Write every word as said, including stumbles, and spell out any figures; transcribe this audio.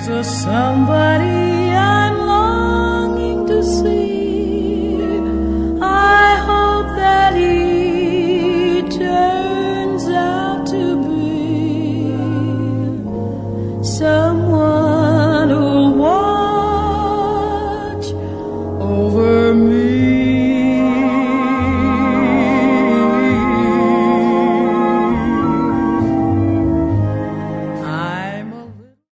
to somebody I'm longing to see. I hope that he turns out to be someone